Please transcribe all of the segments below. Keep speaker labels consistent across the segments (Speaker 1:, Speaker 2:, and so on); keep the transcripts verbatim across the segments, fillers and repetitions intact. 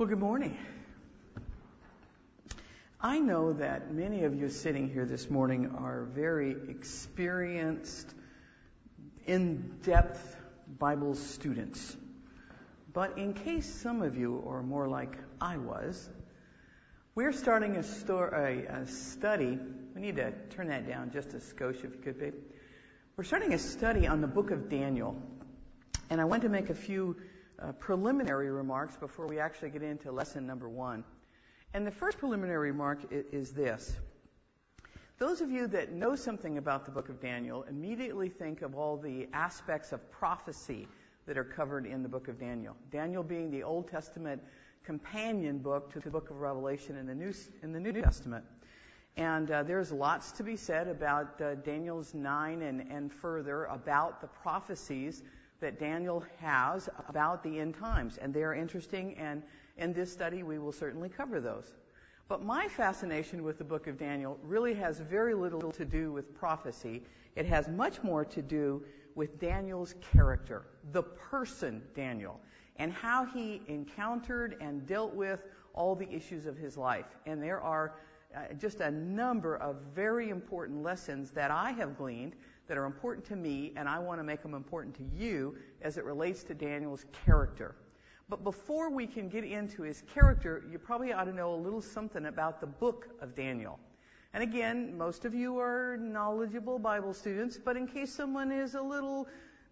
Speaker 1: Well, good morning. I know that many of you sitting here this morning are very experienced, in-depth Bible students. But in case some of you are more like I was, we're starting a, sto- a, a study. We need to turn that down just a skosh if you could, babe. We're starting a study on the book of Daniel. And I want to make a few uh, preliminary remarks before we actually get into lesson number one. And the first preliminary remark is, is this. Those of you that know something about the book of Daniel immediately think of all the aspects of prophecy that are covered in the book of Daniel. Daniel being the Old Testament companion book to the book of Revelation in the New, in the New Testament. And uh, there's lots to be said about uh, Daniel's nine and, and further about the prophecies that Daniel has about the end times. And they are interesting, and in this study we will certainly cover those. But my fascination with the book of Daniel really has very little to do with prophecy. It has much more to do with Daniel's character, the person Daniel, and how he encountered and dealt with all the issues of his life. And there are uh, just a number of very important lessons that I have gleaned that are important to me, and I want to make them important to you as it relates to Daniel's character. But before we can get into his character, you probably ought to know a little something about the book of Daniel. And again, most of you are knowledgeable Bible students, but in case someone is a little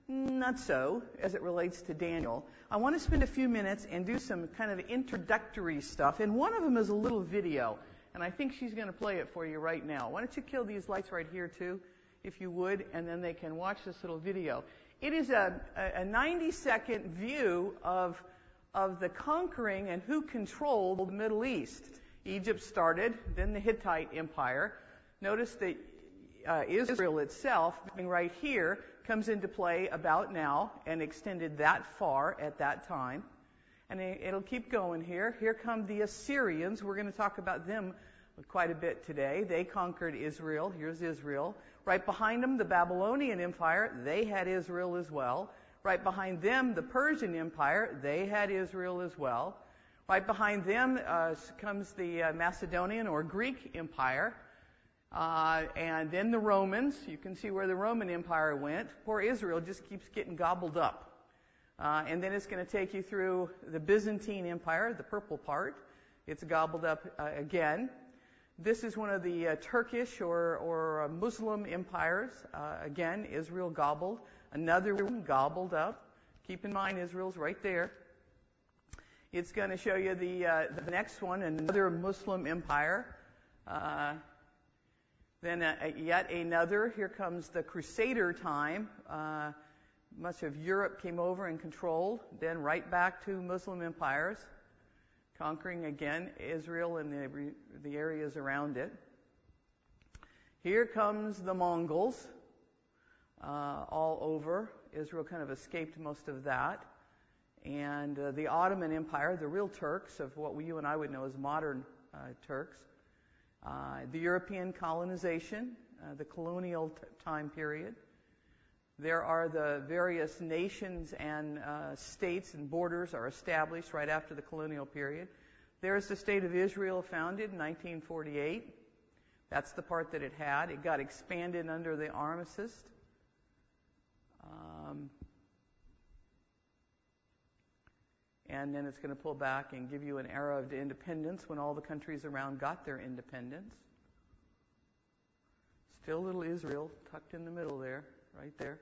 Speaker 1: not so as it relates to Daniel, I want to spend a few minutes and do some kind of introductory stuff. And one of them is a little video, and I think she's going to play it for you right now. Why don't you kill these lights right here, too, if you would, and then they can watch this little video. It is a, a ninety-second view of, of the conquering and who controlled the Middle East. Egypt started, then the Hittite Empire. Notice that uh, Israel itself, being right here, comes into play about now and extended that far at that time. And it, it'll keep going here. Here come the Assyrians. We're going to talk about them quite a bit today. They conquered Israel. Here's Israel. Right behind them, the Babylonian Empire. They had Israel as well. Right behind them, the Persian Empire. They had Israel as well. Right behind them uh, comes the uh, Macedonian or Greek Empire. Uh, and then the Romans. You can see where the Roman Empire went. Poor Israel just keeps getting gobbled up. Uh, and then it's going to take you through the Byzantine Empire, the purple part. It's gobbled up uh, again. This is one of the uh, Turkish or, or uh, Muslim empires. Uh, again, Israel gobbled. Another one gobbled up. Keep in mind, Israel's right there. It's going to show you the, uh, the next one, another Muslim empire. Uh, then uh, yet another. Here comes the Crusader time. Uh, much of Europe came over and controlled. Then right back to Muslim empires, conquering again Israel and the, the areas around it. Here comes the Mongols, uh, all over. Israel kind of escaped most of that. And uh, the Ottoman Empire, the real Turks of what we, you and I would know as modern uh, Turks. Uh, the European colonization, uh, the colonial t- time period. There are the various nations and uh, states and borders are established right after the colonial period. There's the state of Israel founded in nineteen forty-eight. That's the part that it had. It got expanded under the armistice. Um, and then it's going to pull back and give you an era of independence when all the countries around got their independence. Still little Israel tucked in the middle there, right there.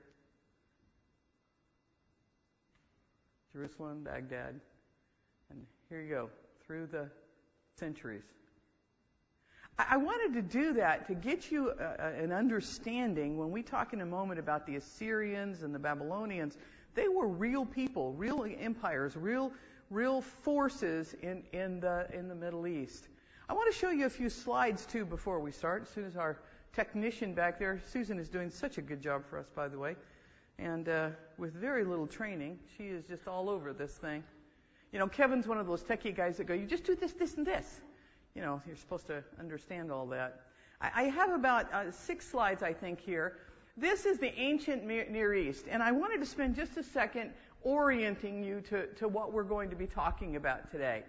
Speaker 1: Jerusalem, Baghdad. And here you go, through the centuries. I, I wanted to do that to get you a, a, an understanding when we talk in a moment about the Assyrians and the Babylonians. They were real people, real empires, real real forces in, in the in the Middle East. I want to show you a few slides too before we start. As soon as our technician back there, Susan is doing such a good job for us, by the way. And uh, with very little training, she is just all over this thing. You know, Kevin's one of those techie guys that go, you just do this, this, and this. You know, you're supposed to understand all that. I, I have about uh, six slides, I think, here. This is the ancient Near East, and I wanted to spend just a second orienting you to, to what we're going to be talking about today.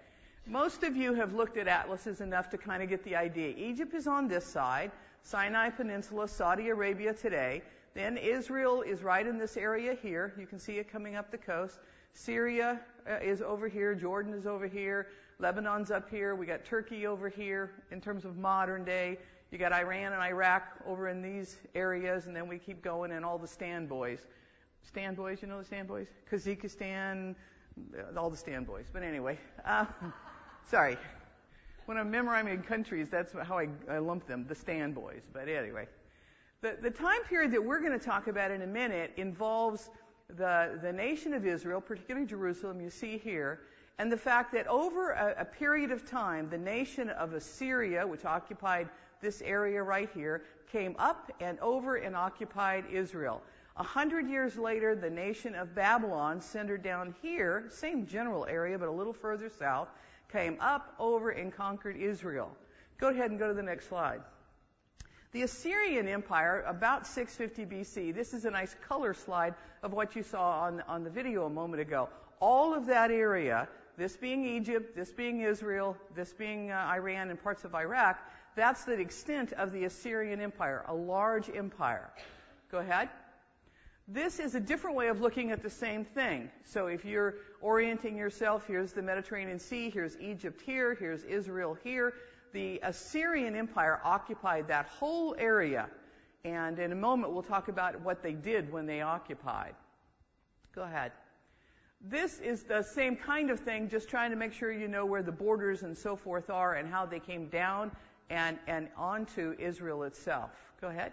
Speaker 1: Most of you have looked at atlases enough to kind of get the idea. Egypt is on this side, Sinai Peninsula, Saudi Arabia today. Then Israel is right in this area here. You can see it coming up the coast. Syria uh, is over here. Jordan is over here. Lebanon's up here. We got Turkey over here in terms of modern day. You got Iran and Iraq over in these areas, and then we keep going, and all the stand boys. Stand boys, you know the stand boys? Kazakhstan, all the stand boys. But anyway, uh, sorry. When I'm memorizing countries, that's how I, I lump them, the stand boys. But anyway, the, the time period that we're going to talk about in a minute involves the, the nation of Israel, particularly Jerusalem, you see here, and the fact that over a, a period of time, the nation of Assyria, which occupied this area right here, came up and over and occupied Israel. A hundred years later, the nation of Babylon, centered down here, same general area, but a little further south, came up, over, and conquered Israel. Go ahead and go to the next slide. The Assyrian Empire, about six fifty B C, this is a nice color slide of what you saw on, on the video a moment ago. All of that area, this being Egypt, this being Israel, this being uh, Iran and parts of Iraq, that's the extent of the Assyrian Empire, a large empire. Go ahead. This is a different way of looking at the same thing. So if you're orienting yourself, here's the Mediterranean Sea, here's Egypt here, here's Israel here. The Assyrian Empire occupied that whole area. And in a moment, we'll talk about what they did when they occupied. Go ahead. This is the same kind of thing, just trying to make sure you know where the borders and so forth are and how they came down and, and onto Israel itself. Go ahead.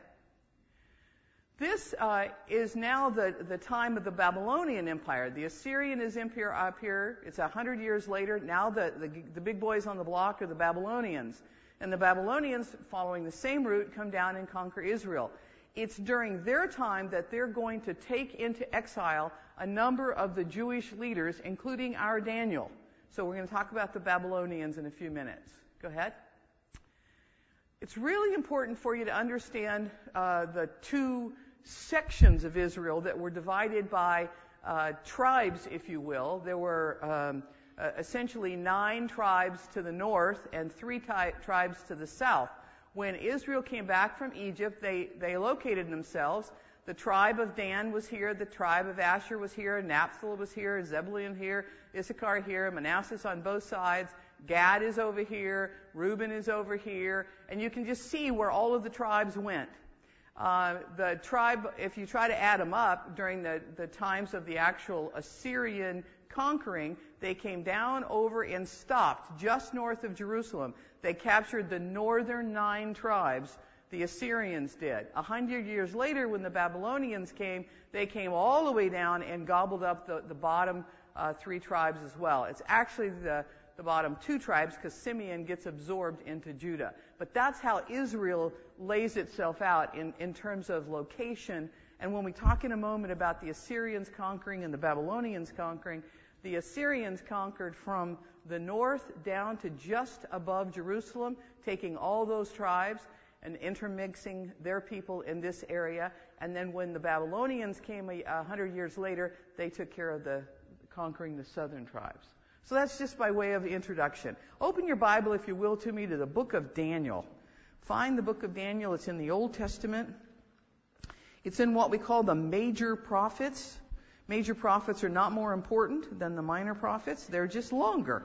Speaker 1: This uh, is now the, the time of the Babylonian Empire. The Assyrian is empire up here. It's a hundred years later. Now the, the, the big boys on the block are the Babylonians. And the Babylonians, following the same route, come down and conquer Israel. It's during their time that they're going to take into exile a number of the Jewish leaders, including our Daniel. So we're going to talk about the Babylonians in a few minutes. Go ahead. It's really important for you to understand uh, the two sections of Israel that were divided by uh, tribes, if you will. There were um, uh, essentially nine tribes to the north and three ty- tribes to the south. When Israel came back from Egypt, they, they located themselves. The tribe of Dan was here, the tribe of Asher was here, Naphtali was here, Zebulun here, Issachar here, Manasseh on both sides, Gad is over here, Reuben is over here, and you can just see where all of the tribes went. Uh, the tribe, if you try to add them up during the, the times of the actual Assyrian conquering, they came down over and stopped just north of Jerusalem. They captured the northern nine tribes, the Assyrians did. A hundred years later, when the Babylonians came, they came all the way down and gobbled up the, the bottom uh, three tribes as well. It's actually the the bottom two tribes, because Simeon gets absorbed into Judah. But that's how Israel lays itself out in, in terms of location. And when we talk in a moment about the Assyrians conquering and the Babylonians conquering, the Assyrians conquered from the north down to just above Jerusalem, taking all those tribes and intermixing their people in this area. And then when the Babylonians came a, a hundred years later, they took care of the conquering the southern tribes. So that's just by way of introduction. Open your Bible, if you will, to me to the book of Daniel. Find the book of Daniel. It's in the Old Testament. It's in what we call the major prophets. Major prophets are not more important than the minor prophets. They're just longer.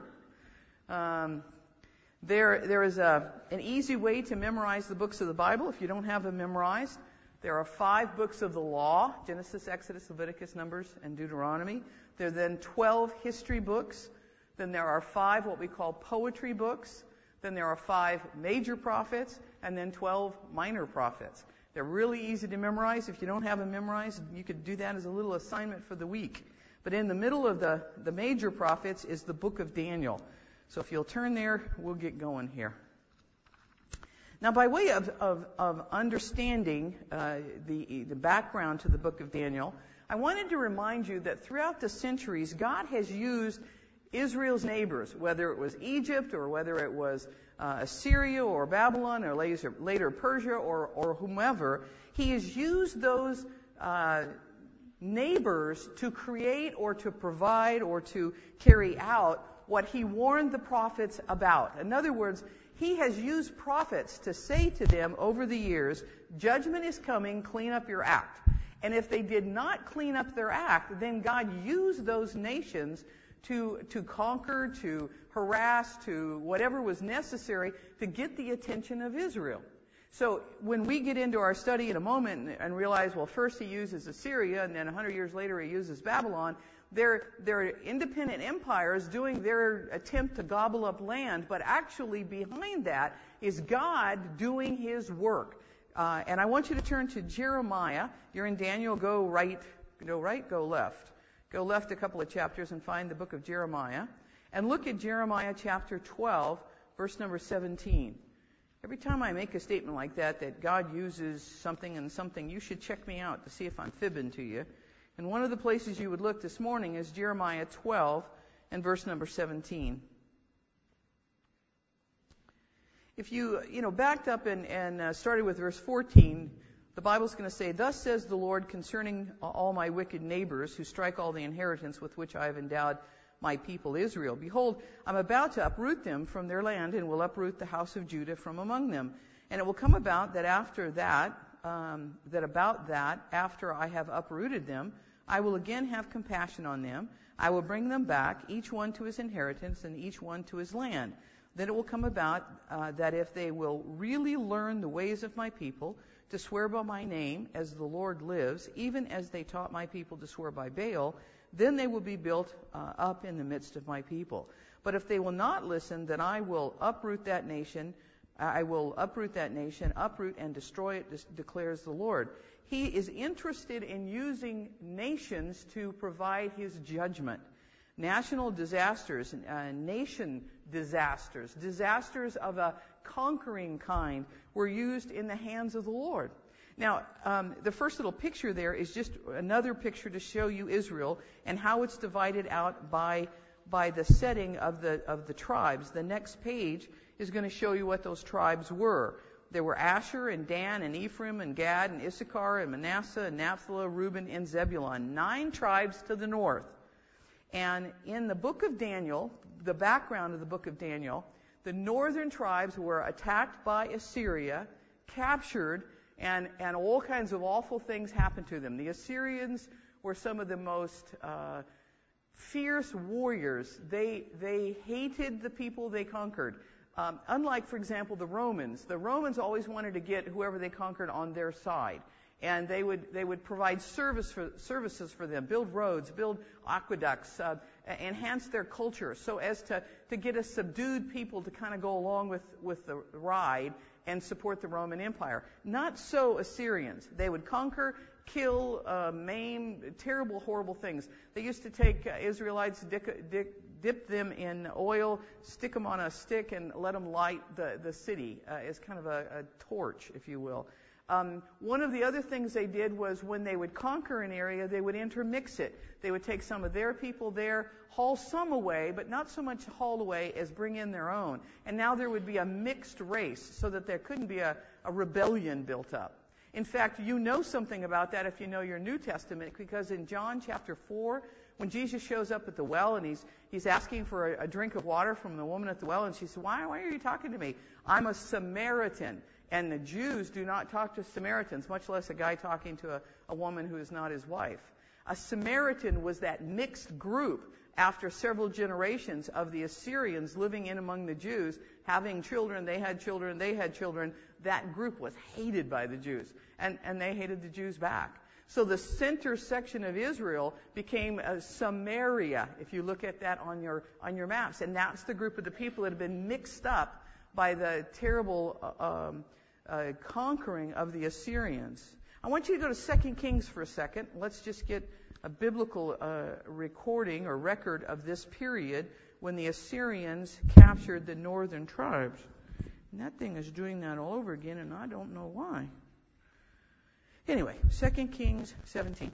Speaker 1: Um, there, there is a, an easy way to memorize the books of the Bible if you don't have them memorized. There are five books of the law: Genesis, Exodus, Leviticus, Numbers, and Deuteronomy. There are then twelve history books. Then there are five what we call poetry books. Then there are five major prophets, and then twelve minor prophets. They're really easy to memorize. If you don't have them memorized, you could do that as a little assignment for the week. But in the middle of the, the major prophets is the book of Daniel. So if you'll turn there, we'll get going here. Now, by way of, of, of understanding uh, the, the background to the book of Daniel, I wanted to remind you that throughout the centuries, God has used Israel's neighbors, whether it was Egypt or whether it was uh, Assyria or Babylon or later, later Persia or, or whomever. He has used those uh, neighbors to create or to provide or to carry out what he warned the prophets about. In other words, he has used prophets to say to them over the years, judgment is coming, clean up your act. And if they did not clean up their act, then God used those nations to, to conquer, to harass, to whatever was necessary to get the attention of Israel. So when we get into our study in a moment and, and realize, well, first he uses Assyria, and then a hundred years later he uses Babylon, they're, they're independent empires doing their attempt to gobble up land, but actually behind that is God doing his work. Uh, and I want you to turn to Jeremiah. You're in Daniel, go right, go right, go left. Go left a couple of chapters and find the book of Jeremiah. And look at Jeremiah chapter twelve, verse number seventeen. Every time I make a statement like that, that God uses something and something, you should check me out to see if I'm fibbing to you. And one of the places you would look this morning is Jeremiah twelve and verse number seventeen. If you, you know, backed up and, and uh, started with verse fourteen, the Bible's going to say, "Thus says the Lord concerning all my wicked neighbors who strike all the inheritance with which I have endowed my people Israel. Behold, I'm about to uproot them from their land and will uproot the house of Judah from among them. And it will come about that after that, um, that about that, after I have uprooted them, I will again have compassion on them. I will bring them back, each one to his inheritance and each one to his land. Then it will come about uh, that if they will really learn the ways of my people, to swear by my name, as the Lord lives, even as they taught my people to swear by Baal, then they will be built uh, up in the midst of my people. But if they will not listen, then I will uproot that nation. I will uproot that nation, uproot and destroy it, declares the Lord." He is interested in using nations to provide his judgment. National disasters, uh, nation disasters, disasters of a conquering kind were used in the hands of the Lord. Now, um, the first little picture there is just another picture to show you Israel and how it's divided out by by the setting of the of the tribes. The next page is going to show you what those tribes were. There were Asher and Dan and Ephraim and Gad and Issachar and Manasseh and Naphtali, Reuben and Zebulun. Nine tribes to the north. And in the book of Daniel, the background of the book of Daniel, the northern tribes were attacked by Assyria, captured, and, and all kinds of awful things happened to them. The Assyrians were some of the most uh, fierce warriors. They, they hated the people they conquered. Um, unlike, for example, the Romans. The Romans always wanted to get whoever they conquered on their side. And they would they would provide service for, services for them, build roads, build aqueducts, uh, enhance their culture so as to, to get a subdued people to kind of go along with, with the ride and support the Roman Empire. Not so Assyrians. They would conquer, kill, uh, maim, terrible, horrible things. They used to take uh, Israelites, dip, dip, dip them in oil, stick them on a stick, and let them light the, the city uh, as kind of a, a torch, if you will. Um, one of the other things they did was when they would conquer an area, they would intermix it. They would take some of their people there, haul some away, but not so much haul away as bring in their own. And now there would be a mixed race so that there couldn't be a, a rebellion built up. In fact, you know something about that if you know your New Testament, because in John chapter four, when Jesus shows up at the well and he's he's asking for a, a drink of water from the woman at the well, and she said, why, why are you talking to me? I'm a Samaritan. And the Jews do not talk to Samaritans, much less a guy talking to a, a woman who is not his wife. A Samaritan was that mixed group after several generations of the Assyrians living in among the Jews, having children, they had children, they had children. That group was hated by the Jews, and, and they hated the Jews back. So the center section of Israel became a Samaria, if you look at that on your on your maps. And that's the group of the people that have been mixed up by the terrible uh, um, Uh, conquering of the Assyrians. I want you to go to Second Kings for a second. Let's just get a biblical uh, recording or record of this period when the Assyrians captured the northern tribes. And that thing is doing that all over again, and I don't know why. Anyway, Second Kings seventeen.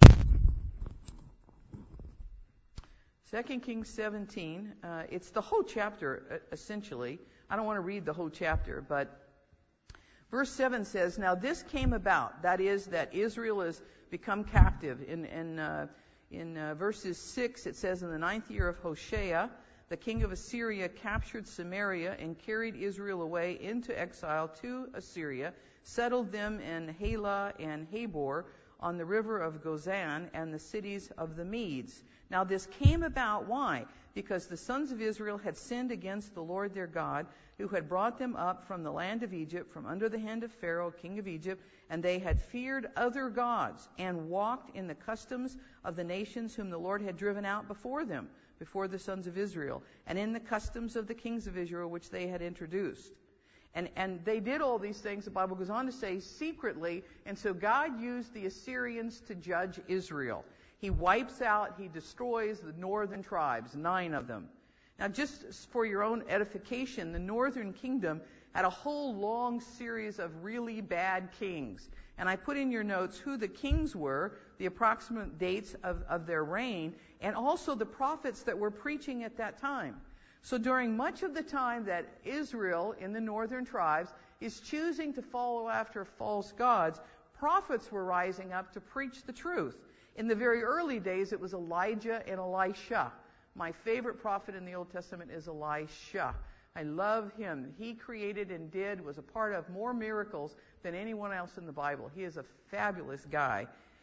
Speaker 1: Second Kings seventeen. Uh, it's the whole chapter, uh, essentially. I don't want to read the whole chapter, but Verse seven says, "Now this came about," that is, that Israel has become captive. In, in, uh, in uh, verses six, it says, "In the ninth year of Hoshea, the king of Assyria captured Samaria and carried Israel away into exile to Assyria, settled them in Halah and Habor on the river of Gozan and the cities of the Medes. Now this came about," why? "Because the sons of Israel had sinned against the Lord their God, who had brought them up from the land of Egypt, from under the hand of Pharaoh, king of Egypt, and they had feared other gods and walked in the customs of the nations whom the Lord had driven out before them, before the sons of Israel, and in the customs of the kings of Israel which they had introduced." And, and they did all these things, the Bible goes on to say, secretly, and so God used the Assyrians to judge Israel. He wipes out, he destroys the northern tribes, nine of them. Now, just for your own edification, the northern kingdom had a whole long series of really bad kings. And I put in your notes who the kings were, the approximate dates of, of their reign, and also the prophets that were preaching at that time. So during much of the time that Israel, in the northern tribes, is choosing to follow after false gods, prophets were rising up to preach the truth. In the very early days, it was Elijah and Elisha. My favorite prophet in the Old Testament is Elisha. I love him. He created and did, was a part of more miracles than anyone else in the Bible. He is a fabulous guy.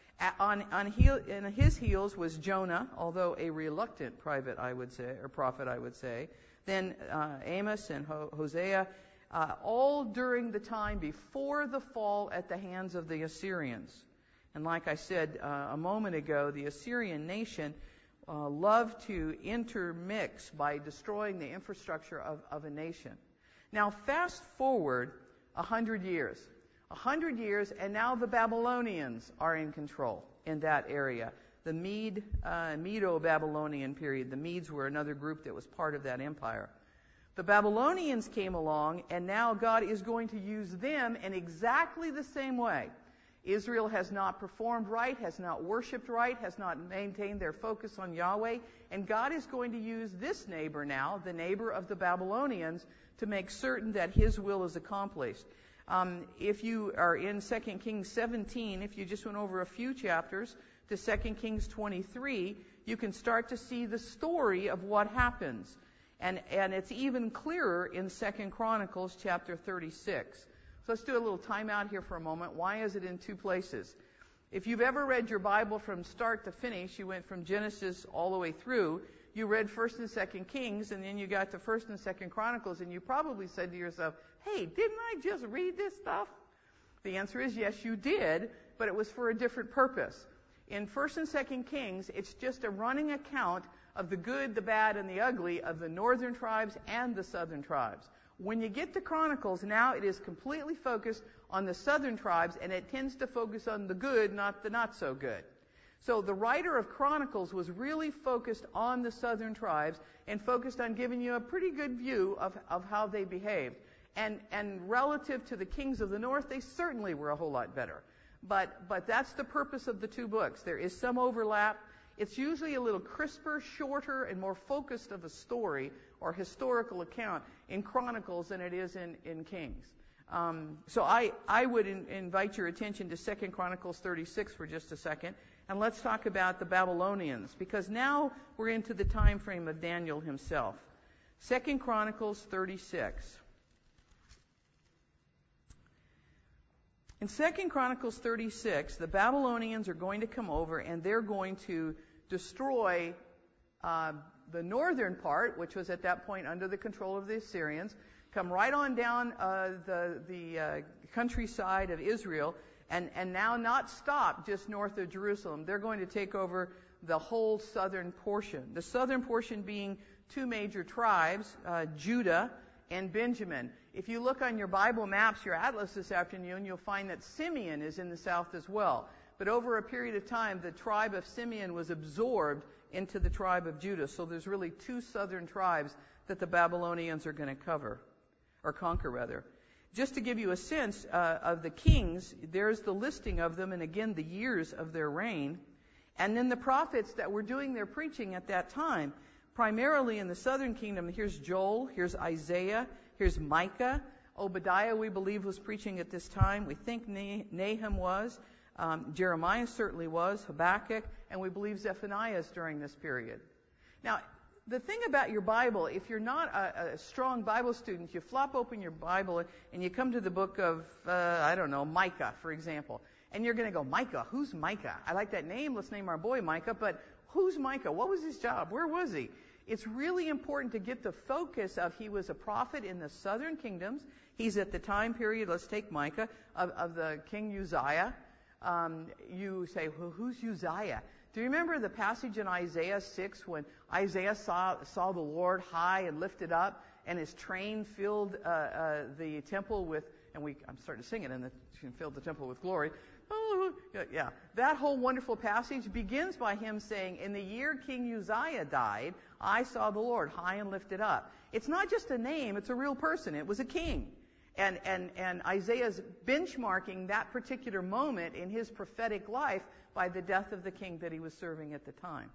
Speaker 1: On, on heel, in his heels was Jonah, although a reluctant private, I would say, or prophet, I would say. Then uh, Amos and Ho- Hosea, uh, all during the time before the fall at the hands of the Assyrians. And like I said uh, a moment ago, the Assyrian nation Uh, love to intermix by destroying the infrastructure of, of a nation. Now, fast forward a hundred years. A hundred years, and now the Babylonians are in control in that area. The Mede, uh, Medo-Babylonian period. The Medes were another group that was part of that empire. The Babylonians came along, and now God is going to use them in exactly the same way. Israel has not performed right, has not worshipped right, has not maintained their focus on Yahweh, and God is going to use this neighbor now, the neighbor of the Babylonians, to make certain that his will is accomplished. Um, if you are in Second Kings seventeen, if you just went over a few chapters to Second Kings twenty-three, you can start to see the story of what happens. And, and it's even clearer in Second Chronicles chapter thirty-six. So let's do a little time out here for a moment. Why is it in two places? If you've ever read your Bible from start to finish, you went from Genesis all the way through, you read First and Second Kings, and then you got to First and Second Chronicles, and you probably said to yourself, hey, didn't I just read this stuff? The answer is yes, you did, but it was for a different purpose. In First and Second Kings, it's just a running account of the good, the bad, and the ugly of the northern tribes and the southern tribes. When you get to Chronicles, now it is completely focused on the southern tribes, and it tends to focus on the good, not the not so good. So the writer of Chronicles was really focused on the southern tribes and focused on giving you a pretty good view of, of how they behaved. And, and relative to the kings of the north, they certainly were a whole lot better. But, but that's the purpose of the two books. There is some overlap. It's usually a little crisper, shorter, and more focused of a story or historical account in Chronicles than it is in, in Kings. Um, so I, I would in, invite your attention to Second Chronicles thirty-six for just a second, and let's talk about the Babylonians, because now we're into the time frame of Daniel himself. Second Chronicles thirty-six. In Second Chronicles thirty-six, the Babylonians are going to come over, and they're going to destroy uh, the northern part, which was at that point under the control of the Assyrians, come right on down uh, the, the uh, countryside of Israel, and, and now not stop just north of Jerusalem. They're going to take over the whole southern portion. The southern portion being two major tribes, uh, Judah and Benjamin. If you look on your Bible maps, your atlas this afternoon, you'll find that Simeon is in the south as well. But over a period of time, the tribe of Simeon was absorbed into the tribe of Judah. So there's really two southern tribes that the Babylonians are going to cover, or conquer rather. Just to give you a sense uh, of the kings, there's the listing of them, and again, the years of their reign. And then the prophets that were doing their preaching at that time, primarily in the southern kingdom. Here's Joel, here's Isaiah, here's Micah, Obadiah, we believe, was preaching at this time. We think Nahum was. Um, Jeremiah certainly was. Habakkuk. And we believe Zephaniah is during this period. Now, the thing about your Bible, if you're not a, a strong Bible student, you flop open your Bible and you come to the book of, uh, I don't know, Micah, for example. And you're going to go, Micah, who's Micah? I like that name. Let's name our boy Micah. But who's Micah? What was his job? Where was he? It's really important to get the focus of he was a prophet in the southern kingdoms. He's at the time period, let's take Micah, of, of the King Uzziah. Um, you say, well, who's Uzziah? Do you remember the passage in Isaiah six when Isaiah saw, saw the Lord high and lifted up, and his train filled uh, uh, the temple with, and we, I'm starting to sing it, and the filled the temple with glory. Oh, yeah. That whole wonderful passage begins by him saying, in the year King Uzziah died, I saw the Lord high and lifted up. It's not just a name, it's a real person. It was a king. And, and, and Isaiah's benchmarking that particular moment in his prophetic life by the death of the king that he was serving at the time.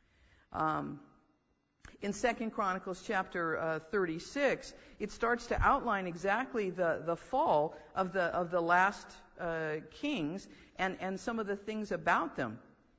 Speaker 1: Um, in Second Chronicles chapter uh, thirty-six, it starts to outline exactly the, the fall of the of the last uh, kings and, and some of the things about them.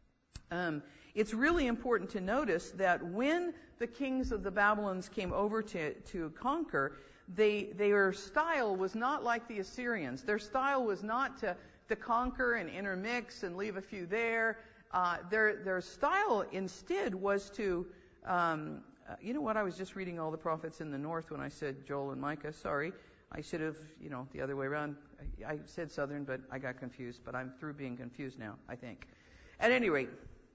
Speaker 1: Um, it's really important to notice that when the kings of the Babylons came over to, to conquer, they, their style was not like the Assyrians. Their style was not to to conquer and intermix and leave a few there. Uh, their their style instead was to, um, uh, you know what, I was just reading all the prophets in the north when I said Joel and Micah. Sorry, I should have, you know, the other way around. I, I said southern, but I got confused. But I'm through being confused now, I think. At any rate,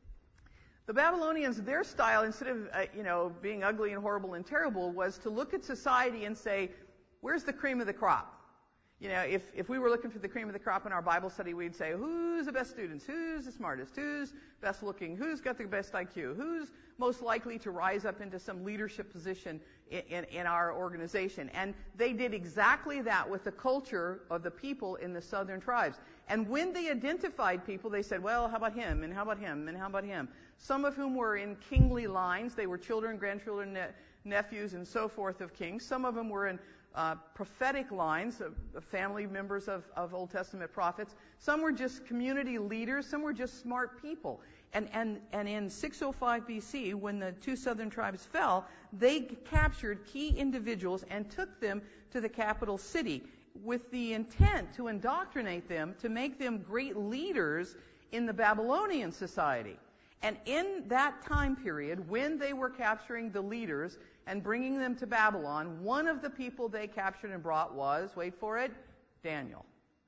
Speaker 1: the Babylonians, their style, instead of, uh, you know, being ugly and horrible and terrible, was to look at society and say, where's the cream of the crop? You know, if, if we were looking for the cream of the crop in our Bible study, we'd say, who's the best students? Who's the smartest? Who's best looking? Who's got the best I Q? Who's most likely to rise up into some leadership position in, in, in our organization? And they did exactly that with the culture of the people in the southern tribes. And when they identified people, they said, well, how about him? And how about him? And how about him? Some of whom were in kingly lines. They were children, grandchildren, ne- nephews, and so forth of kings. Some of them were in Uh, prophetic lines of, of family members of, of Old Testament prophets. Some were just community leaders. Some were just smart people. And, and, and in six oh five B C, when the two southern tribes fell, they captured key individuals and took them to the capital city with the intent to indoctrinate them, to make them great leaders in the Babylonian society. And in that time period, when they were capturing the leaders and bringing them to Babylon, one of the people they captured and brought was, wait for it, Daniel.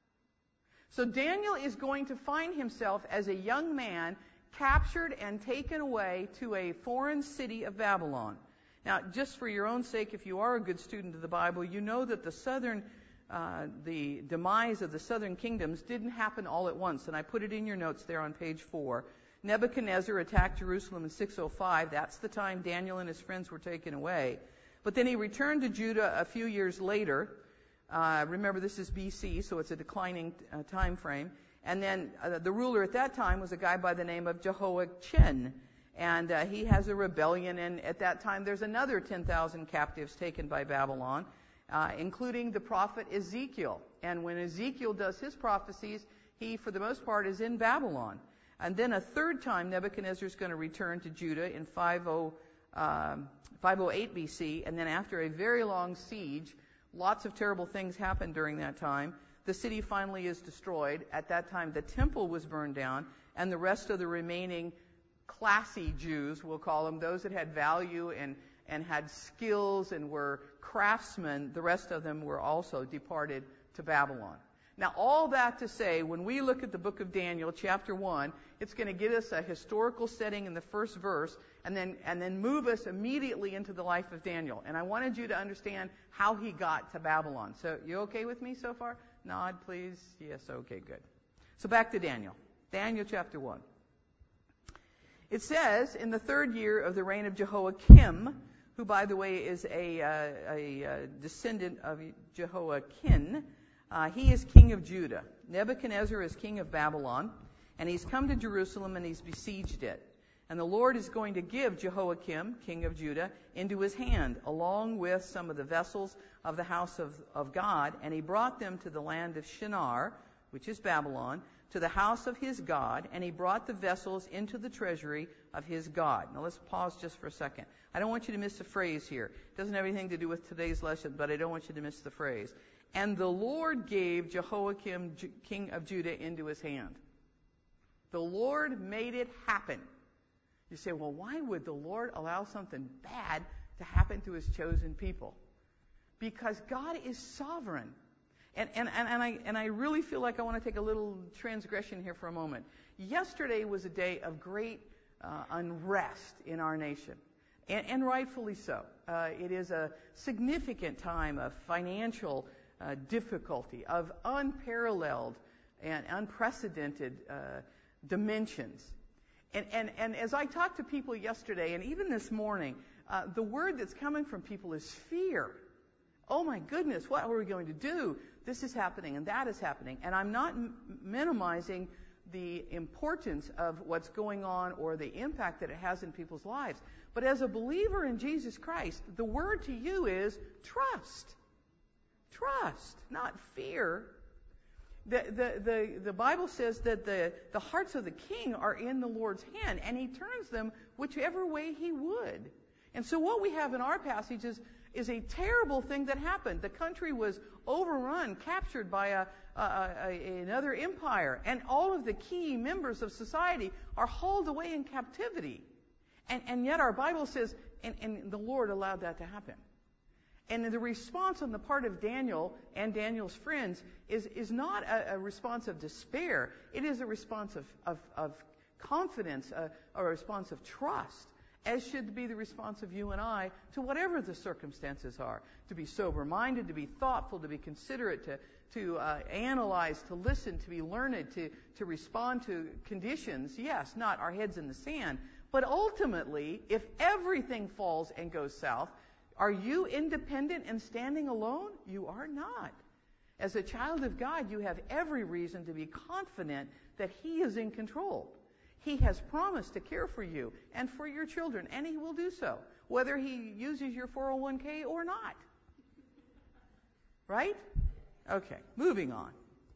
Speaker 1: So Daniel is going to find himself as a young man captured and taken away to a foreign city of Babylon. Now, just for your own sake, if you are a good student of the Bible, you know that the southern, uh, the demise of the southern kingdoms didn't happen all at once. And I put it in your notes there on page four. Nebuchadnezzar attacked Jerusalem in six oh five. That's the time Daniel and his friends were taken away. But then he returned to Judah a few years later. Uh, remember, this is B C, so it's a declining uh, time frame. And then uh, the ruler at that time was a guy by the name of Jehoiachin. And uh, he has a rebellion, and at that time there's another ten thousand captives taken by Babylon, uh, including the prophet Ezekiel. And when Ezekiel does his prophecies, he, for the most part, is in Babylon. And then a third time, Nebuchadnezzar is going to return to Judah in five oh eight B C, and then after a very long siege, lots of terrible things happened during that time. The city finally is destroyed. At that time, the temple was burned down, and the rest of the remaining classy Jews, we'll call them, those that had value and, and had skills and were craftsmen, the rest of them were also departed to Babylon. Now, all that to say, when we look at the book of Daniel, chapter one, it's going to give us a historical setting in the first verse, and then and then move us immediately into the life of Daniel. And I wanted you to understand how he got to Babylon. So, you okay with me so far? Nod, please. Yes, okay, good. So back to Daniel. Daniel chapter one. It says, in the third year of the reign of Jehoiakim, who, by the way, is a, uh, a uh, descendant of Jehoiachin, Uh, he is king of Judah. Nebuchadnezzar is king of Babylon, and he's come to Jerusalem and he's besieged it. And the Lord is going to give Jehoiakim, king of Judah, into his hand, along with some of the vessels of the house of, of God. And he brought them to the land of Shinar, which is Babylon, to the house of his God. And he brought the vessels into the treasury of his God. Now let's pause just for a second. I don't want you to miss the phrase here. It doesn't have anything to do with today's lesson, but I don't want you to miss the phrase. And the Lord gave Jehoiakim, king of Judah, into his hand. The Lord made it happen. You say, well, why would the Lord allow something bad to happen to his chosen people? Because God is sovereign. And, and, and, and, I, and I really feel like I want to take a little transgression here for a moment. Yesterday was a day of great uh, unrest in our nation, and, and rightfully so. Uh, it is a significant time of financial uh, difficulty, of unparalleled and unprecedented uh, dimensions. And, and, and as I talked to people yesterday, and even this morning, uh, the word that's coming from people is fear. Oh my goodness, what are we going to do? This is happening and that is happening. And I'm not m- minimizing the importance of what's going on or the impact that it has in people's lives. But as a believer in Jesus Christ, the word to you is trust. Trust, not fear. The, the, the, the Bible says that the, the hearts of the king are in the Lord's hand, and he turns them whichever way he would. And so what we have in our passage is, is a terrible thing that happened. The country was overrun, captured by a, a, a, another empire, and all of the key members of society are hauled away in captivity. And, and yet our Bible says, and, and the Lord allowed that to happen. And the response on the part of Daniel and Daniel's friends is, is not a, a response of despair. It is a response of, of, of confidence, a, a response of trust, as should be the response of you and I to whatever the circumstances are. To be sober-minded, to be thoughtful, to be considerate, to, to uh, analyze, to listen, to be learned, to, to respond to conditions. Yes, not our heads in the sand. But ultimately, if everything falls and goes south, are you independent and standing alone? You are not. As a child of God, you have every reason to be confident that he is in control. He has promised to care for you and for your children, and he will do so, whether he uses your four oh one k or not. Right? Okay, moving on.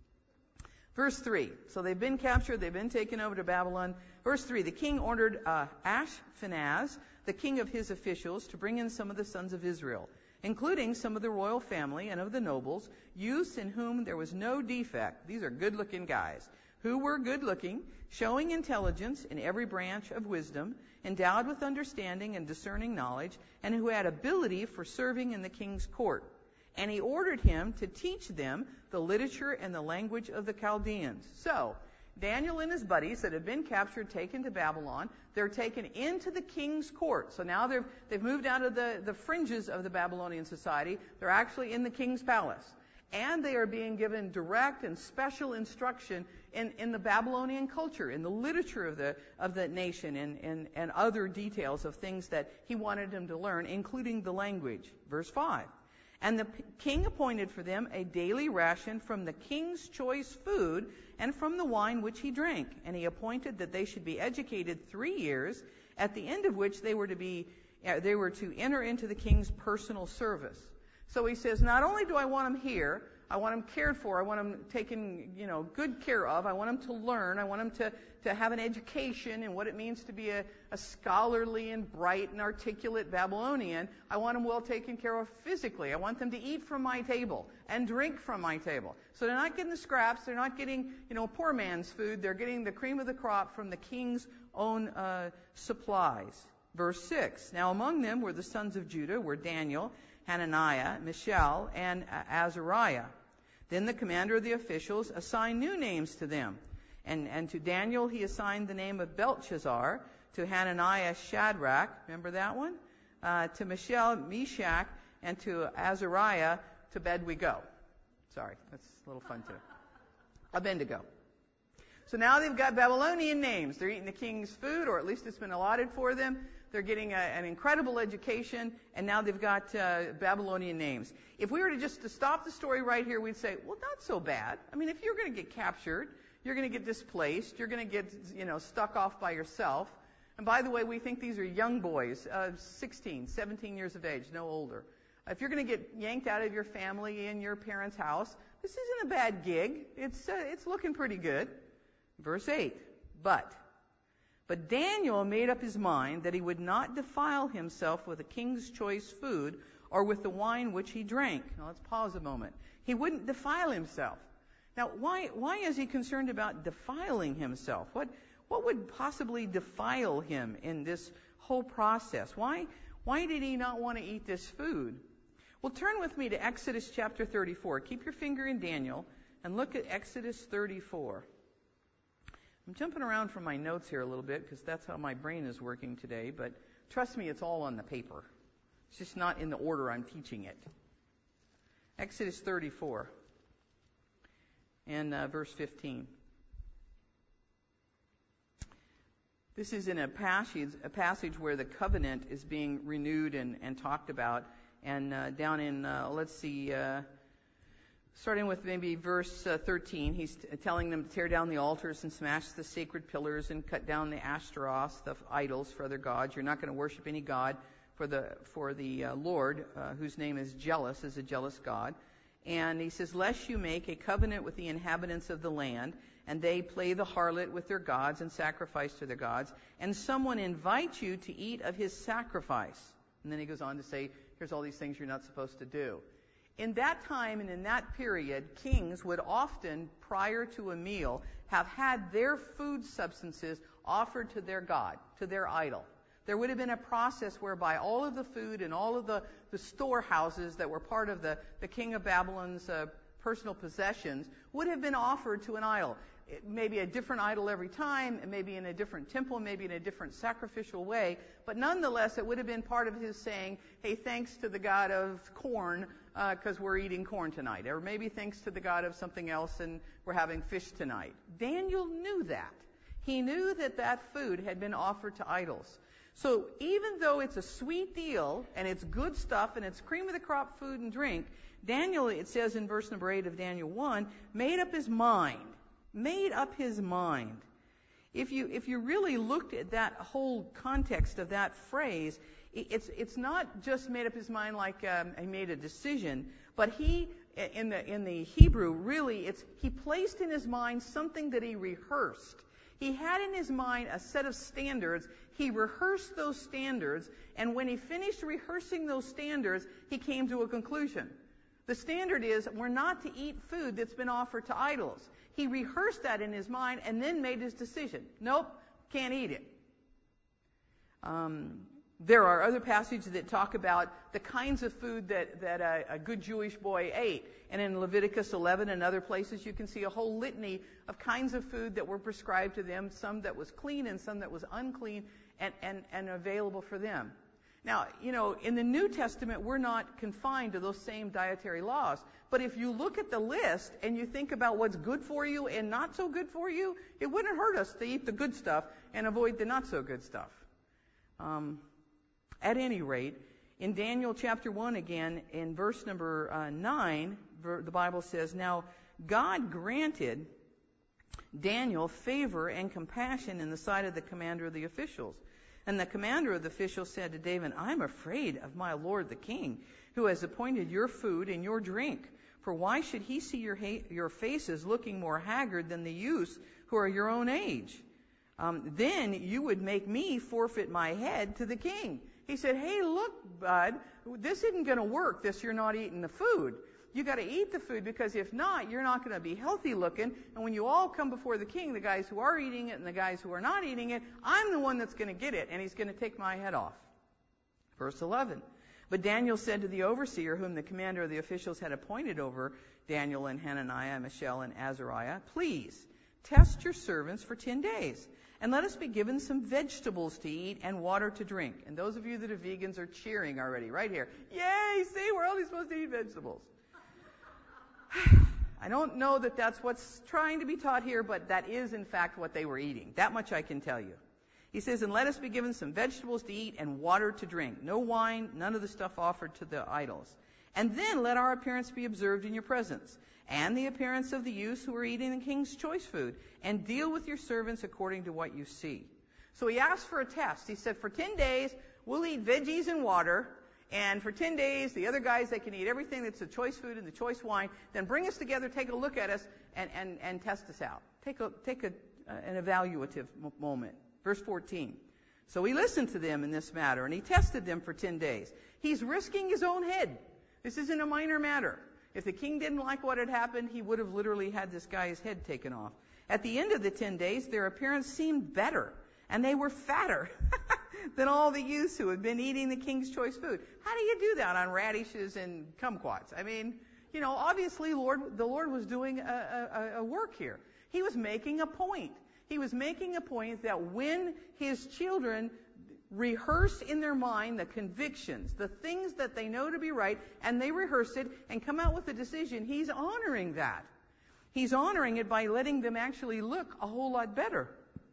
Speaker 1: Verse three. So they've been captured, they've been taken over to Babylon. Verse three. The king ordered uh, Ashpenaz, the king of his officials, to bring in some of the sons of Israel, including some of the royal family and of the nobles, youths in whom there was no defect. These are good-looking guys, who were good-looking, showing intelligence in every branch of wisdom, endowed with understanding and discerning knowledge, and who had ability for serving in the king's court. And he ordered him to teach them the literature and the language of the Chaldeans. So, Daniel and his buddies that have been captured, taken to Babylon, they're taken into the king's court. So now they've, they've moved out of the, the fringes of the Babylonian society. They're actually in the king's palace. And they are being given direct and special instruction in, in the Babylonian culture, in the literature of the, of the nation, and, and, and other details of things that he wanted them to learn, including the language. Verse five. And the king appointed for them a daily ration from the king's choice food and from the wine which he drank. And he appointed that they should be educated three years, at the end of which they were to be, uh, they were to enter into the king's personal service. So he says, not only do I want them here, I want them cared for, I want them taken, you know, good care of, I want them to learn, I want them to, to have an education and what it means to be a, a scholarly and bright and articulate Babylonian. I want them well taken care of physically. I want them to eat from my table and drink from my table. So they're not getting the scraps, they're not getting, you know, poor man's food, they're getting the cream of the crop from the king's own uh, supplies. Verse six, now among them were the sons of Judah, were Daniel, Hananiah, Mishael, and Azariah. Then the commander of the officials assigned new names to them. And, and to Daniel he assigned the name of Belshazzar, to Hananiah Shadrach, remember that one? Uh, to Mishael Meshach, and to Azariah to bed we go. Sorry, that's a little fun too. Abednego. So now they've got Babylonian names. They're eating the king's food, or at least it's been allotted for them. They're getting a, an incredible education, and now they've got uh, Babylonian names. If we were to just to stop the story right here, we'd say, well, not so bad. I mean, if you're going to get captured, you're going to get displaced, you're going to get, you know, stuck off by yourself, And by the way, we think these are young boys, uh, sixteen, seventeen years of age, no older. If you're going to get yanked out of your family in your parents' house, this isn't a bad gig. It's uh, it's looking pretty good. Verse eight, but, but Daniel made up his mind that he would not defile himself with the king's choice food or with the wine which he drank. Now let's pause a moment. He wouldn't defile himself. Now, why why is he concerned about defiling himself? What what would possibly defile him in this whole process? Why why did he not want to eat this food? Well, turn with me to Exodus chapter thirty-four. Keep your finger in Daniel and look at Exodus thirty-four. I'm jumping around from my notes here a little bit because that's how my brain is working today, but trust me, it's all on the paper. It's just not in the order I'm teaching it. Exodus thirty-four and uh, verse fifteen. This is in a passage, a passage where the covenant is being renewed and, and talked about. And uh, down in, uh, let's see, uh, starting with maybe verse uh, thirteen, he's t- telling them to tear down the altars and smash the sacred pillars and cut down the Ashtaroth, the idols for other gods. You're not going to worship any god, for the for the uh, Lord, uh, whose name is jealous, is a jealous God. And he says, lest you make a covenant with the inhabitants of the land, and they play the harlot with their gods and sacrifice to their gods, and someone invites you to eat of his sacrifice. And then he goes on to say, here's all these things you're not supposed to do. In that time and in that period, kings would often, prior to a meal, have had their food substances offered to their god, to their idol. There would have been a process whereby all of the food and all of the, the storehouses that were part of the, the king of Babylon's uh, personal possessions would have been offered to an idol. It may be a different idol every time, it may be in a different temple, maybe in a different sacrificial way, but nonetheless it would have been part of his saying, hey, thanks to the god of corn, because uh, we're eating corn tonight, or maybe thanks to the god of something else and we're having fish tonight. Daniel knew that. He knew that that food had been offered to idols. So even though it's a sweet deal, and it's good stuff, and it's cream of the crop food and drink, Daniel, it says in verse number eight of Daniel one, made up his mind. Made up his mind. If you if you really looked at that whole context of that phrase, it's it's not just made up his mind like um, he made a decision, but he in the in the Hebrew really it's he placed in his mind something that he rehearsed. He had in his mind a set of standards. He rehearsed those standards, and when he finished rehearsing those standards, he came to a conclusion. The standard is we're not to eat food that's been offered to idols. He rehearsed that in his mind and then made his decision. Nope, can't eat it. Um, there are other passages that talk about the kinds of food that, that a, a good Jewish boy ate. And in Leviticus eleven and other places, you can see a whole litany of kinds of food that were prescribed to them, some that was clean and some that was unclean and, and, and available for them. Now, you know, in the New Testament, we're not confined to those same dietary laws. But if you look at the list and you think about what's good for you and not so good for you, it wouldn't hurt us to eat the good stuff and avoid the not so good stuff. Um, at any rate, in Daniel chapter one again, in verse number uh, nine, the Bible says, now God granted Daniel favor and compassion in the sight of the commander of the officials. And the commander of the officials said to David, I'm afraid of my lord the king, who has appointed your food and your drink. For why should he see your ha- your faces looking more haggard than the youths who are your own age? Um, then you would make me forfeit my head to the king. He said, hey, look, bud, this isn't going to work, this you're not eating the food. You got to eat the food, because if not, you're not going to be healthy looking. And when you all come before the king, the guys who are eating it and the guys who are not eating it, I'm the one that's going to get it, and he's going to take my head off. Verse eleven. But Daniel said to the overseer, whom the commander of the officials had appointed over Daniel and Hananiah, Mishael, and Azariah, please test your servants for ten days, and let us be given some vegetables to eat and water to drink. And those of you that are vegans are cheering already, right here. Yay, see, we're only supposed to eat vegetables. I don't know that that's what's trying to be taught here, but that is, in fact, what they were eating. That much I can tell you. He says, and let us be given some vegetables to eat and water to drink. No wine, none of the stuff offered to the idols. And then let our appearance be observed in your presence, and the appearance of the youths who are eating the king's choice food, and deal with your servants according to what you see. So he asked for a test. He said, for ten days, we'll eat veggies and water. And for ten days, the other guys, they can eat everything that's the choice food and the choice wine. Then bring us together, take a look at us, and, and, and test us out. Take a, take a, uh, an evaluative moment. Verse fourteen. So he listened to them in this matter, and he tested them for ten days. He's risking his own head. This isn't a minor matter. If the king didn't like what had happened, he would have literally had this guy's head taken off. At the end of the ten days, their appearance seemed better, and they were fatter than all the youths who had been eating the king's choice food. How do you do that on radishes and kumquats? I mean, you know, obviously Lord, the Lord was doing a, a, a work here. He was making a point. He was making a point that when his children rehearse in their mind the convictions, the things that they know to be right, and they rehearse it and come out with a decision, he's honoring that. He's honoring it by letting them actually look a whole lot better.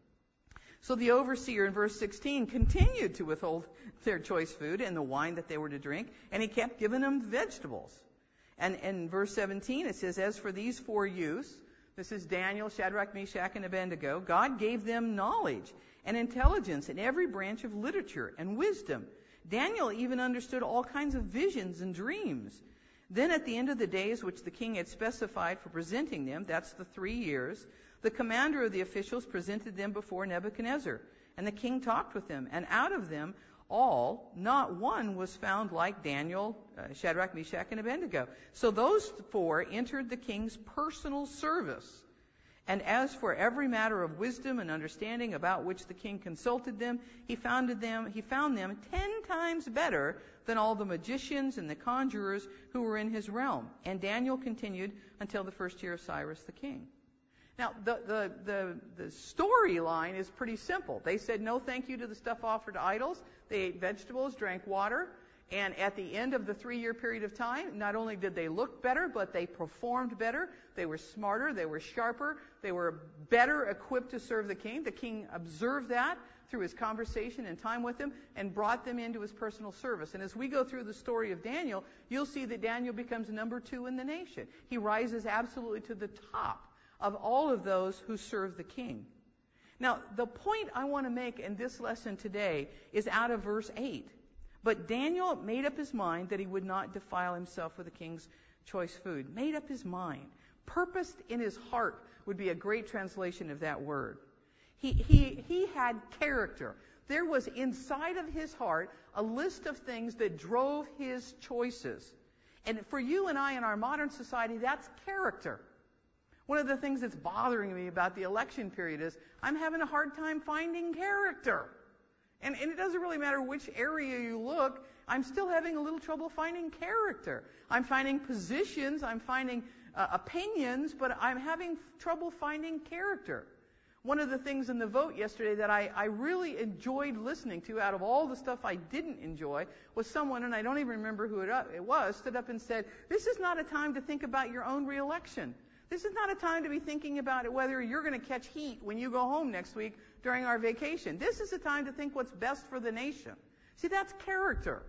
Speaker 1: So the overseer in verse sixteen continued to withhold their choice food and the wine that they were to drink, and he kept giving them vegetables. And in verse seventeen it says, as for these four youths, this is Daniel, Shadrach, Meshach, and Abednego, God gave them knowledge and intelligence in every branch of literature and wisdom. Daniel even understood all kinds of visions and dreams. Then at the end of the days which the king had specified for presenting them, that's the three years, the commander of the officials presented them before Nebuchadnezzar. And the king talked with them, and out of them all, not one was found like Daniel, uh, Shadrach, Meshach, and Abednego. So those four entered the king's personal service. And as for every matter of wisdom and understanding about which the king consulted them, he founded them, he found them ten times better than all the magicians and the conjurers who were in his realm. And Daniel continued until the first year of Cyrus the king. Now, the, the, the, the storyline is pretty simple. They said no thank you to the stuff offered to idols. They ate vegetables, drank water, and at the end of the three-year period of time, not only did they look better, but they performed better. They were smarter, they were sharper, they were better equipped to serve the king. The king observed that through his conversation and time with them and brought them into his personal service. And as we go through the story of Daniel, you'll see that Daniel becomes number two in the nation. He rises absolutely to the top of all of those who serve the king. Now, the point I want to make in this lesson today is out of verse eight. But Daniel made up his mind that he would not defile himself with the king's choice food. Made up his mind. Purposed in his heart would be a great translation of that word. He, he, he had character. There was inside of his heart a list of things that drove his choices. And for you and I in our modern society, that's character. One of the things that's bothering me about the election period is I'm having a hard time finding character. And, and it doesn't really matter which area you look, I'm still having a little trouble finding character. I'm finding positions, I'm finding uh, opinions, but I'm having trouble finding character. One of the things in the vote yesterday that I, I really enjoyed listening to out of all the stuff I didn't enjoy was someone, and I don't even remember who it, it was, stood up and said, this is not a time to think about your own reelection. This is not a time to be thinking about it whether you're going to catch heat when you go home next week during our vacation. This is a time to think what's best for the nation. See, that's character.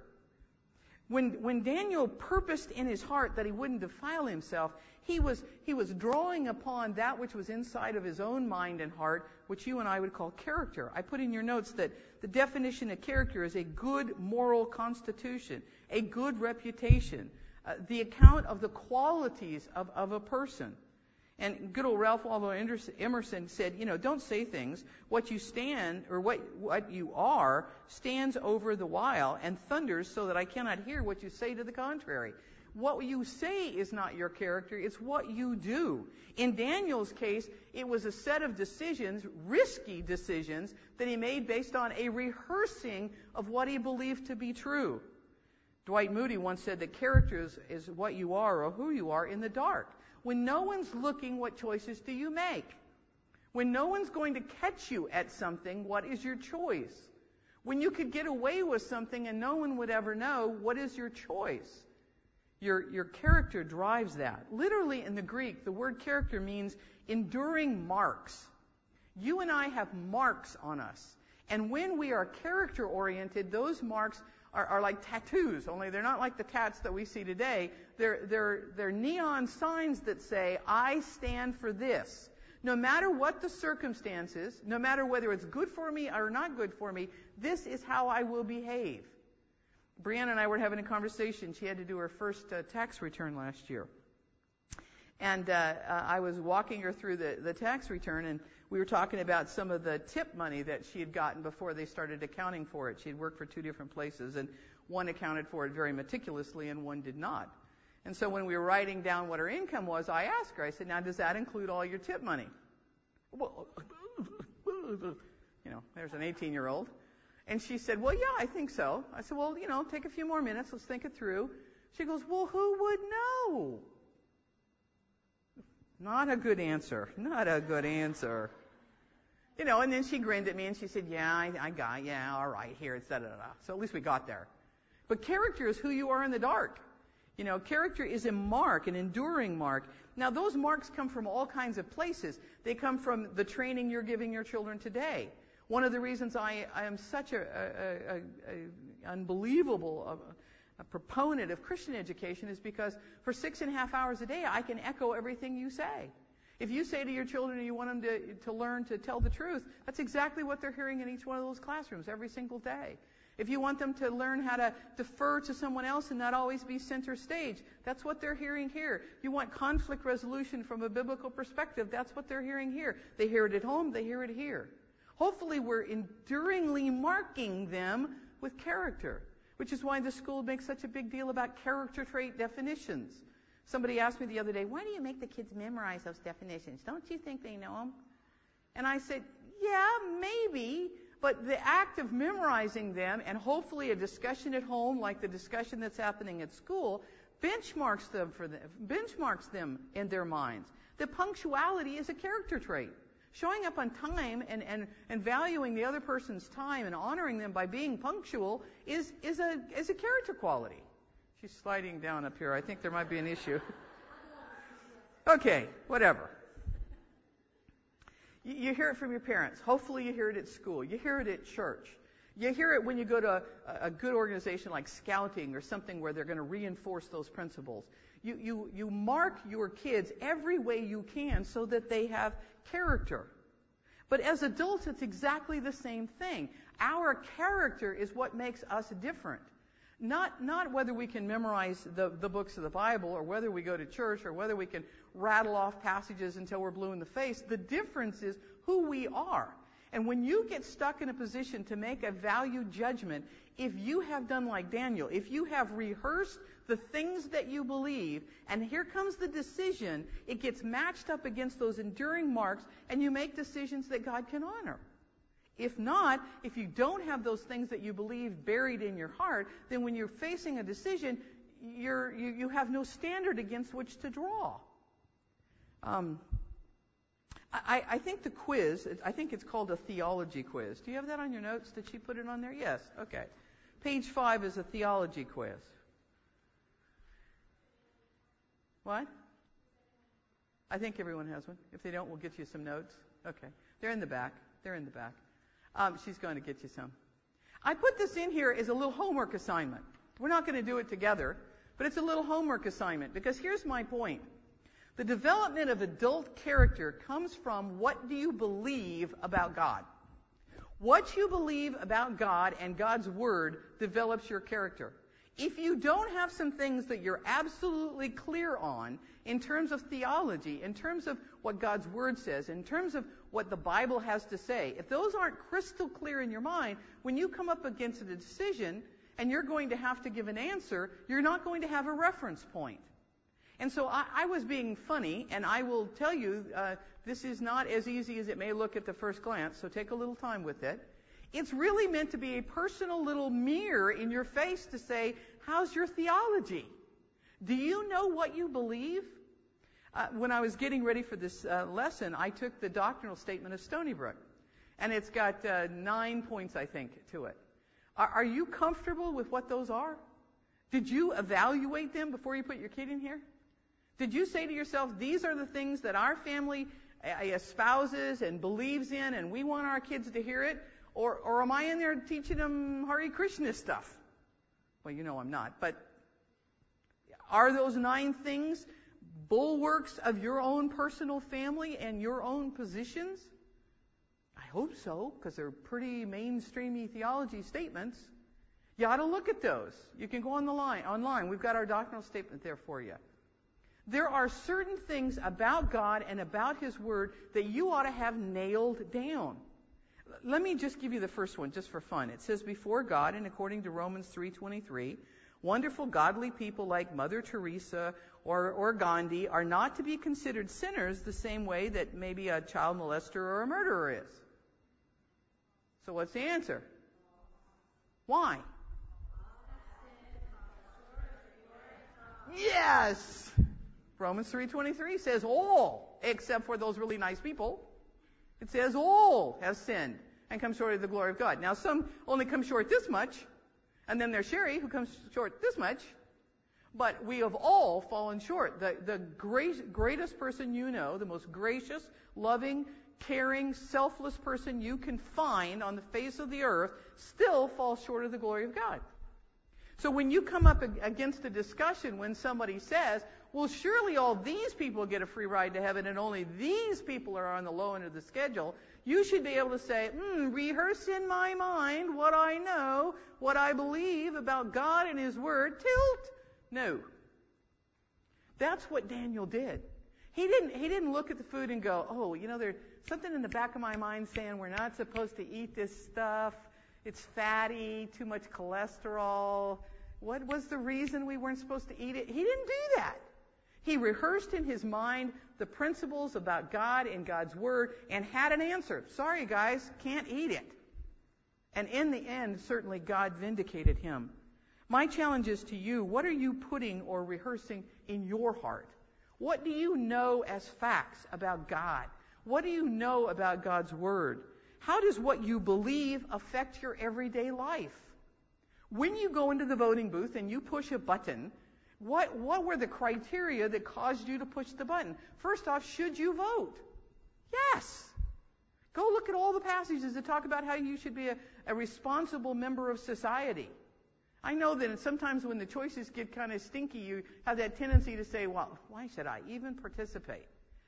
Speaker 1: When, when Daniel purposed in his heart that he wouldn't defile himself, he was, he was drawing upon that which was inside of his own mind and heart, which you and I would call character. I put in your notes that the definition of character is a good moral constitution, a good reputation, uh, the account of the qualities of, of a person. And good old Ralph Waldo Emerson said, you know, don't say things. What you stand, or what, what you are, stands over the while and thunders so that I cannot hear what you say to the contrary. What you say is not your character, it's what you do. In Daniel's case, it was a set of decisions, risky decisions, that he made based on a rehearsing of what he believed to be true. Dwight Moody once said that character is, is what you are or who you are in the dark. When no one's looking, what choices do you make? When no one's going to catch you at something, what is your choice? When you could get away with something and no one would ever know, what is your choice? Your, your character drives that. Literally in the Greek, the word character means enduring marks. You and I have marks on us. And when we are character-oriented, those marks Are, are like tattoos, only they're not like the tats that we see today. They're, they're, they're neon signs that say, I stand for this. No matter what the circumstances, no matter whether it's good for me or not good for me, this is how I will behave. Brianna and I were having a conversation. She had to do her first uh, tax return last year. And uh, uh, I was walking her through the, the tax return, and we were talking about some of the tip money that she had gotten before they started accounting for it. She had worked for two different places, and one accounted for it very meticulously, and one did not. And so when we were writing down what her income was, I asked her, I said, now, does that include all your tip money? Well, you know, there's an eighteen-year-old. And she said, well, yeah, I think so. I said, well, you know, take a few more minutes. Let's think it through. She goes, well, who would know? Not a good answer. Not a good answer. You know, and then she grinned at me and she said, yeah, I, I got, yeah, all right, here, it's da-da-da. So at least we got there. But character is who you are in the dark. You know, character is a mark, an enduring mark. Now, those marks come from all kinds of places. They come from the training you're giving your children today. One of the reasons I, I am such a, a, a, a unbelievable a, a proponent of Christian education is because for six and a half hours a day, I can echo everything you say. If you say to your children you want them to, to learn to tell the truth, that's exactly what they're hearing in each one of those classrooms every single day. If you want them to learn how to defer to someone else and not always be center stage, that's what they're hearing here. You want conflict resolution from a biblical perspective, that's what they're hearing here. They hear it at home, they hear it here. Hopefully we're enduringly marking them with character, which is why the school makes such a big deal about character trait definitions. Somebody asked me the other day, why do you make the kids memorize those definitions? Don't you think they know them? And I said, yeah, maybe, but the act of memorizing them and hopefully a discussion at home like the discussion that's happening at school benchmarks them for them, benchmarks them in their minds. The punctuality is a character trait. Showing up on time and, and, and valuing the other person's time and honoring them by being punctual is, is, a, is a character quality. She's sliding down up here. I think there might be an issue. Okay, whatever. You, you hear it from your parents. Hopefully you hear it at school. You hear it at church. You hear it when you go to a, a good organization like Scouting or something where they're going to reinforce those principles. You, you, you mark your kids every way you can so that they have character. But as adults, it's exactly the same thing. Our character is what makes us different. Not, not whether we can memorize the, the books of the Bible or whether we go to church or whether we can rattle off passages until we're blue in the face. The difference is who we are. And when you get stuck in a position to make a value judgment, if you have done like Daniel, if you have rehearsed the things that you believe, and here comes the decision, it gets matched up against those enduring marks, and you make decisions that God can honor. If not, if you don't have those things that you believe buried in your heart, then when you're facing a decision, you're, you, you have no standard against which to draw. Um, I, I think the quiz, I think it's called a theology quiz. Do you have that on your notes? Did she put it on there? Yes. Okay. Page five is a theology quiz. What? I think everyone has one. If they don't, we'll get you some notes. Okay. They're in the back. They're in the back. Um, she's going to get you some. I put this in here as a little homework assignment. We're not going to do it together, but it's a little homework assignment because here's my point. The development of adult character comes from what do you believe about God. What you believe about God and God's Word develops your character. If you don't have some things that you're absolutely clear on in terms of theology, in terms of what God's Word says, in terms of what the Bible has to say, if those aren't crystal clear in your mind, when you come up against a decision and you're going to have to give an answer, you're not going to have a reference point. And so I, I was being funny, and I will tell you, uh, this is not as easy as it may look at the first glance, so take a little time with it. It's really meant to be a personal little mirror in your face to say, how's your theology? Do you know what you believe? Uh, when I was getting ready for this uh, lesson, I took the doctrinal statement of Stony Brook, and it's got uh, nine points, I think, to it. Are, are you comfortable with what those are? Did you evaluate them before you put your kid in here? Did you say to yourself, these are the things that our family espouses and believes in, and we want our kids to hear it? Or, or am I in there teaching them Hare Krishna stuff? Well, you know I'm not. But are those nine things bulwarks of your own personal family and your own positions? I hope so, because they're pretty mainstreamy theology statements. You ought to look at those. You can go on the line, online. We've got our doctrinal statement there for you. There are certain things about God and about His Word that you ought to have nailed down. Let me just give you the first one, just for fun. It says, before God, and according to Romans three twenty-three, wonderful godly people like Mother Teresa or, or Gandhi are not to be considered sinners the same way that maybe a child molester or a murderer is. So what's the answer? Why? Yes! Romans three twenty-three says all, except for those really nice people. It says all have sinned and come short of the glory of God. Now some only come short this much, and then there's Sherry who comes short this much, but we have all fallen short. The, the great, greatest person you know, the most gracious, loving, caring, selfless person you can find on the face of the earth still falls short of the glory of God. So when you come up against a discussion when somebody says, well, surely all these people get a free ride to heaven and only these people are on the low end of the schedule, you should be able to say, hmm, rehearse in my mind what I know, what I believe about God and His Word. Tilt. No. That's what Daniel did. He didn't, he didn't look at the food and go, oh, you know, there's something in the back of my mind saying we're not supposed to eat this stuff. It's fatty, too much cholesterol. What was the reason we weren't supposed to eat it? He didn't do that. He rehearsed in his mind the principles about God and God's Word and had an answer. Sorry, guys, can't eat it. And in the end, certainly God vindicated him. My challenge is to you, what are you putting or rehearsing in your heart? What do you know as facts about God? What do you know about God's Word? How does what you believe affect your everyday life? When you go into the voting booth and you push a button, what, what were the criteria that caused you to push the button? First off, should you vote? Yes. Go look at all the passages that talk about how you should be a, a responsible member of society. I know that sometimes when the choices get kind of stinky, you have that tendency to say, well, why should I even participate?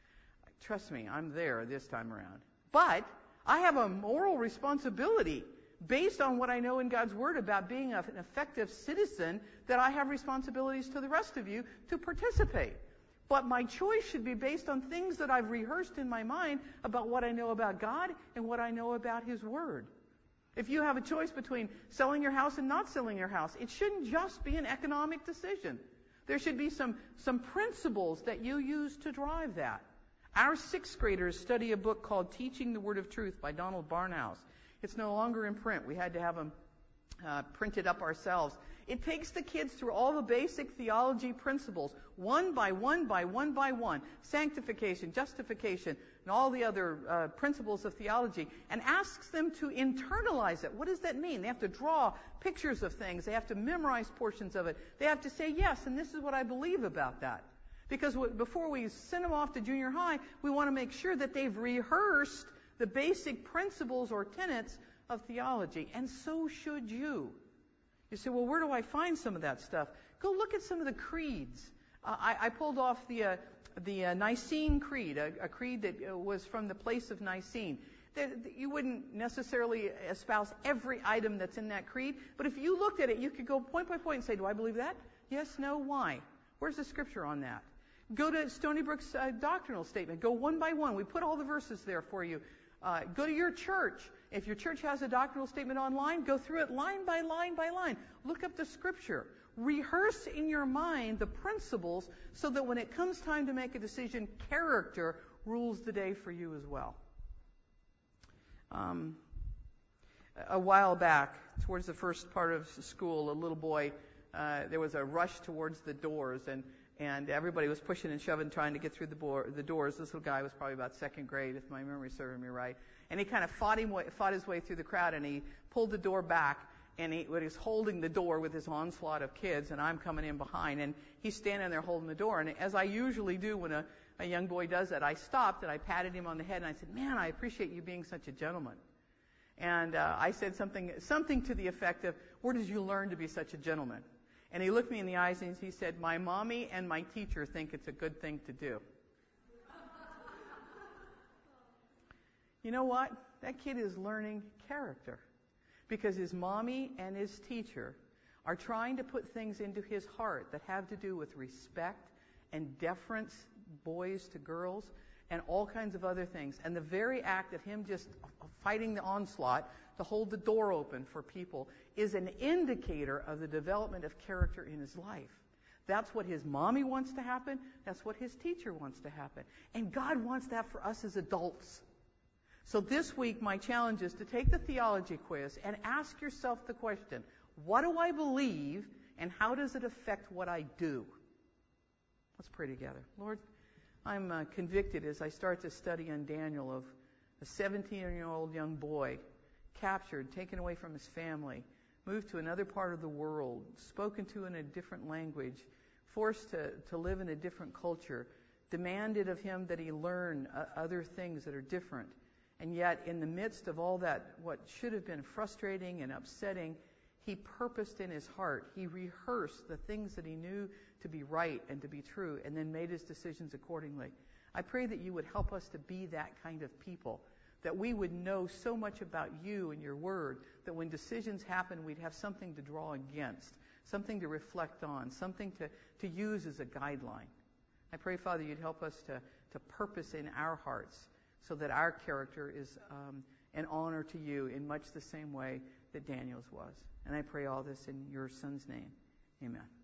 Speaker 1: Trust me, I'm there this time around. But I have a moral responsibility based on what I know in God's Word about being an effective citizen, that I have responsibilities to the rest of you to participate. But my choice should be based on things that I've rehearsed in my mind about what I know about God and what I know about His Word. If you have a choice between selling your house and not selling your house, it shouldn't just be an economic decision. There should be some, some principles that you use to drive that. Our sixth graders study a book called Teaching the Word of Truth by Donald Barnhouse. It's no longer in print. We had to have them uh, printed up ourselves. It takes the kids through all the basic theology principles, one by one by one by one, sanctification, justification, and all the other uh, principles of theology, and asks them to internalize it. What does that mean? They have to draw pictures of things. They have to memorize portions of it. They have to say, yes, and this is what I believe about that. Because w- before we send them off to junior high, we want to make sure that they've rehearsed the basic principles or tenets of theology, and so should you. You say, well, where do I find some of that stuff? Go look at some of the creeds. Uh, I, I pulled off the uh, the uh, Nicene Creed, a, a creed that uh, was from the place of Nicene. That, that you wouldn't necessarily espouse every item that's in that creed, but if you looked at it, you could go point by point and say, do I believe that? Yes, no, why? Where's the scripture on that? Go to Stony Brook's uh, doctrinal statement. Go one by one. We put all the verses there for you. Uh, go to your church. If your church has a doctrinal statement online, go through it line by line by line. Look up the scripture. Rehearse in your mind the principles so that when it comes time to make a decision, character rules the day for you as well. Um, a while back, towards the first part of school, a little boy, uh, there was a rush towards the doors, and And everybody was pushing and shoving, trying to get through the, bo- the doors. This little guy was probably about second grade, if my memory serves me right. And he kind of fought, him, fought his way through the crowd, and he pulled the door back, and he was holding the door with his onslaught of kids, and I'm coming in behind. And he's standing there holding the door. And as I usually do when a, a young boy does that, I stopped, and I patted him on the head, and I said, man, I appreciate you being such a gentleman. And uh, I said something, something to the effect of, where did you learn to be such a gentleman? And he looked me in the eyes and he said, my mommy and my teacher think it's a good thing to do. You know what? That kid is learning character because his mommy and his teacher are trying to put things into his heart that have to do with respect and deference, boys to girls, and all kinds of other things. And the very act of him just fighting the onslaught to hold the door open for people is an indicator of the development of character in his life. That's what his mommy wants to happen. That's what his teacher wants to happen. And God wants that for us as adults. So this week, my challenge is to take the theology quiz and ask yourself the question, what do I believe and how does it affect what I do? Let's pray together. Lord, I'm uh, convicted as I start to study on Daniel of a seventeen-year-old young boy captured, taken away from his family, moved to another part of the world, spoken to in a different language, forced to, to live in a different culture, demanded of him that he learn uh, other things that are different. And yet, in the midst of all that, what should have been frustrating and upsetting, he purposed in his heart. He rehearsed the things that he knew to be right and to be true, and then made his decisions accordingly. I pray that you would help us to be that kind of people, that we would know so much about you and your word, that when decisions happen, we'd have something to draw against, something to reflect on, something to, to use as a guideline. I pray, Father, you'd help us to, to purpose in our hearts so that our character is um, an honor to you in much the same way that Daniel's was. And I pray all this in your Son's name. Amen.